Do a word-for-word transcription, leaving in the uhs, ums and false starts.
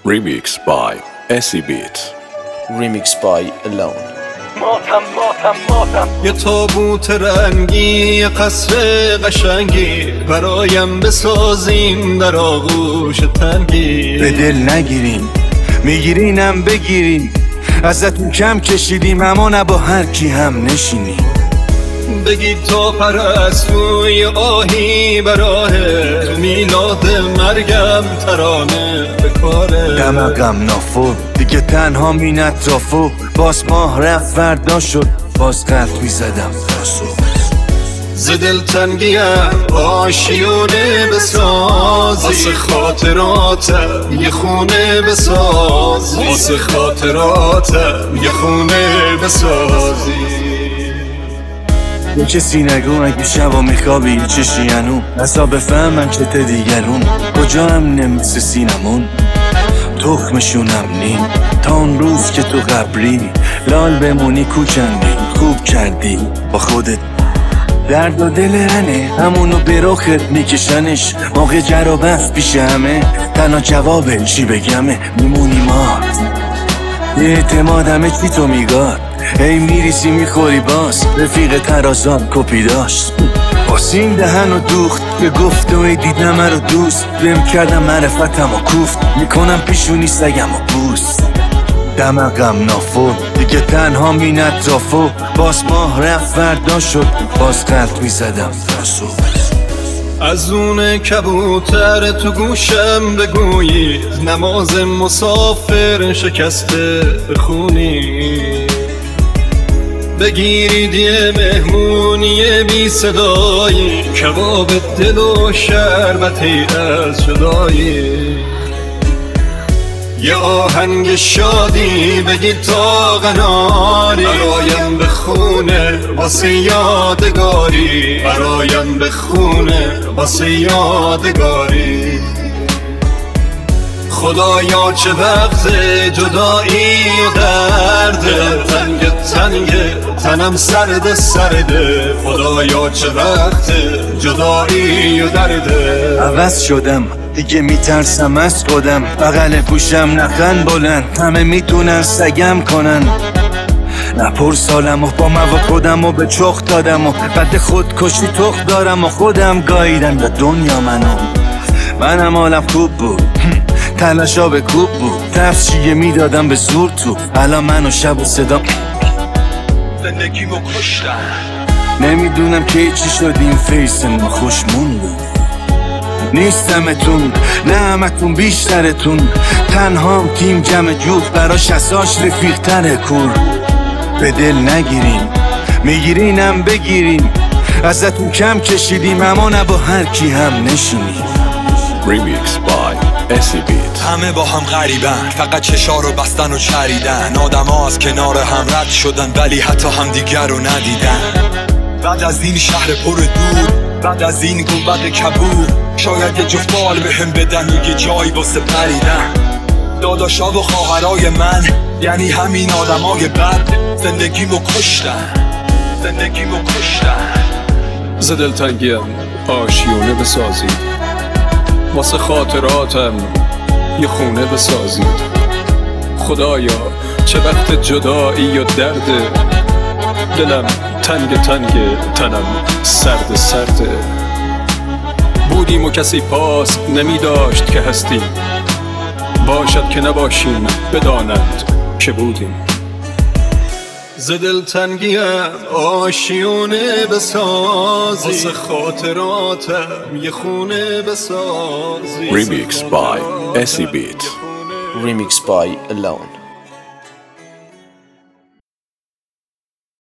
Remix by اسی بیت. Remix by Alone. ماتم ماتم ماتم یه تابوت رنگی، یه قصر قشنگی برایم بسازین در آغوش تنگی. به دل نگیرین میگیرینم بگیرین، ازتون کم کشیدیم اما نه با هر کی هم نشینیم. بگید تا پرستوی آهی براهه، تو میلاد مرگم ترانه به کاره. دماغم نافور دیگه تنها مین اطرافو، باز ماه رفت فردا شد باز قلب میزدم ترسو. ز دلتنگیم آشیونه بسازی، واسه خاطراتم یه خونه بسازی، واسه خاطراتم یه خونه بسازی. یه کسی نگو اگه شبا میخوابی یه چشی هنو، اصلا بفهمم چت دیگرون کجا هم نمیسه سینمون. تخمشونم نیم تا اون روز که تو قبری لال بمونی کوچندی، خوب کردی با خودت. درد و دل هنه همونو به رخت میکشنش، موقع جر و بحث پیش همه تنها جوابه چی بگمه. میمونی ما یه اعتمادمه چی تو میگاد، هی میریسی میخوری باز رفیق ترازان کپی داشت. باسین دهن و دوخت که گفت و ای دیدم رو دوست، بهم کردم معرفتم و کوفت میکنم پیشونی سگم و بوست. دماغم نافور دیگه تنها مین اطرافو، باز ماه رفت فردا شد باز قلب میزدم ترسو. از اون کبوتر تو گوشم بگویید، نماز مسافر شکسته بخونی. بگیرید یه مهمونی بی صدایی، کباب دل و شربتی از جدایی. یه آهنگ شادی بگید تا قناری، برایم بخونه واسه یادگاری، برایم بخونه واسه یادگاری. خدایا چه وقت جدایی و درده، تنگ تنگ تنم سرد سرده. خدایا چه وقت جدایی و درده. عوض شدم دیگه میترسم از خودم، بغل گوشم نخن بلند همه میتونن سگم کنن. نپر سالم و با موا خودم و به چخ دادم و بعد خودکشی تخ دارم و خودم گاییدم به دنیا منو. منم حالم خوب بود تلاشا به کوب بود، تفشیه میدادم به زور تو، الان منو شب و صدا زندگیمو کشتم. نمیدونم که چی شدیم فیس ما خوش موندم. نیستمتون نه همتون بیشترتون، تنها تیم جمع جوت براش اساش رفیق تره کور. به دل نگیرین میگیرینم بگیرین، ازتون کم کشیدیم اما نه با هر کی هم نشینیم. Remix by اسی بیت. همه با هم غریبن، فقط چشا رو بستن و چریدن. آدم ها از کنار هم رد شدن ولی حتی هم دیگر رو ندیدن. بعد از این شهر پر دود، بعد از این گنبد کبود، شاید یه جفت بال به هم بدن و یه جایی واسه پریدن. داداشا و خواهرای من یعنی همین آدمای بد، زندگیمو کشتن زندگیمو کشتن. ز دلتنگیم آشیونه بسازید، واسه خاطراتم یه خونه بسازید. خدایا چه وقت جدایی و درده، دلم تنگ تنگ تنم سرد سرده. بودیم و کسی پاس نمی داشت که هستیم، باشد که نباشیم بدانند که بودیم. ز دلتنگیم آشیونه بسازی، واسه خاطراتم یه خونه بسازی. Remix by اسی بیت. Remix by Alone.